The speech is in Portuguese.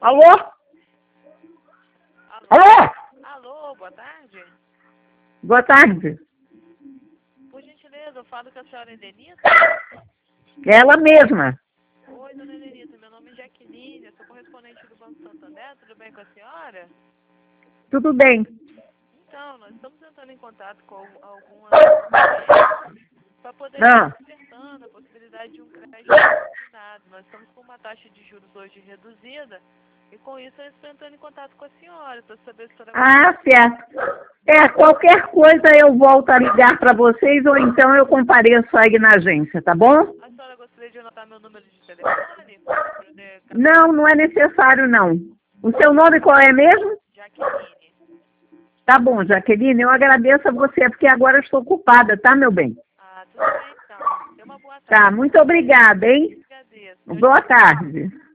Alô? Alô? Alô, boa tarde. Boa tarde. Por gentileza, eu falo com a senhora Edenita. Ela mesma. Oi, dona Edenita, meu nome é Jaqueline, eu sou correspondente do Banco Santander, tudo bem com a senhora? Tudo bem. Então, nós estamos entrando em contato com algumas para poder Não. estar ofertando a possibilidade de um crédito assinado. Nós estamos com uma taxa de juros hoje reduzida e com isso eu estou entrando em contato com a senhora para saber se a senhora... Ah, certo. Qualquer coisa eu volto a ligar para vocês ou então eu compareço aí na agência, tá bom? A senhora gostaria de anotar meu número de telefone? Pra poder... Não é necessário não. O seu nome qual é mesmo? Jaqueline. Tá bom, Jaqueline, eu agradeço a você, porque agora eu estou ocupada, tá, meu bem? Ah, tudo bem então. Tenha uma boa tarde. Tá, muito obrigada, hein? Agradeço. Boa tarde.